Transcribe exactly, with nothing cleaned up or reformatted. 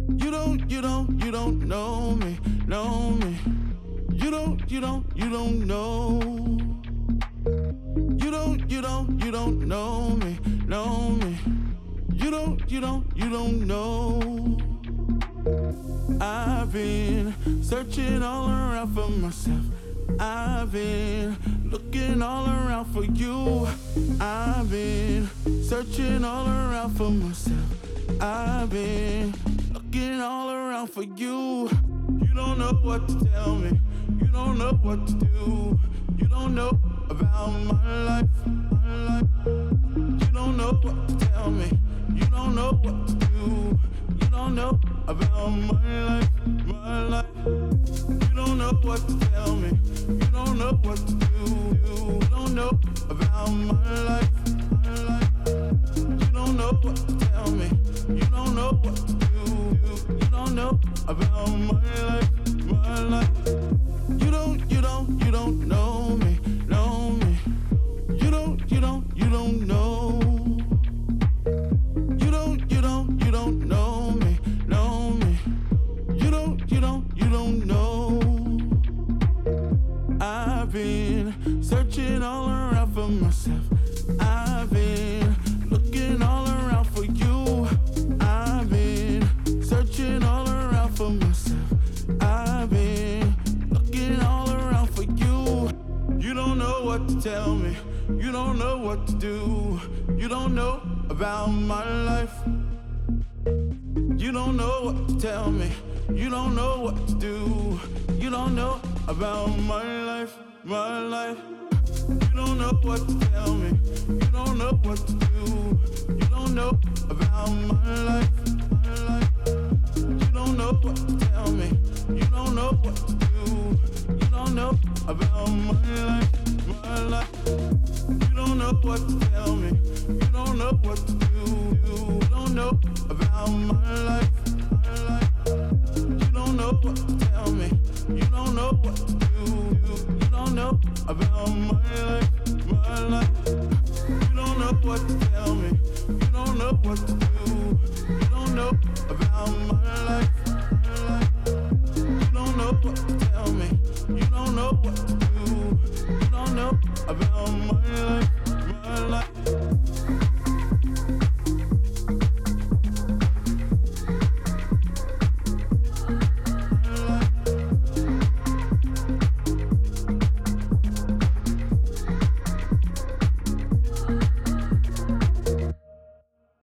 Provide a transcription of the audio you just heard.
You don't, you don't, you don't know me, know me. You don't, you don't, you don't know. You don't, you don't, you don't know me, know me. You don't, you don't, you don't know. I've been searching all around for myself. I've been looking all around for you. I've been searching all around for myself. I've been looking all around for you. You don't know what to tell me. You don't know what to do. You don't know about my life, my life. You don't know what to tell me. You don't know what to do. You don't know about my life, my life. You don't know what to tell me. You don't know what to do. You don't know about my life, my life. You don't know what to tell me. You don't know what to do. You don't know about my life, my life. You don't, you don't, you don't know me, know me. You don't, you don't, you don't know. You don't, you don't, you don't know me, know me. You don't, you don't, you don't know. I've been searching all around for myself. I've been looking all around for you. I've been searching all around for myself. I've been looking all around for you. You don't know what to tell me. You don't know what to do. You don't know about my life. You don't know what to tell me. You don't know what to do. You don't know about my life, my life. You don't know what to tell me. You don't know what to do. You don't know about my life, my life. You don't know what to tell me. You don't know what to do. You don't know about my life, my life. You don't know what to tell me. You don't know what to do. You don't know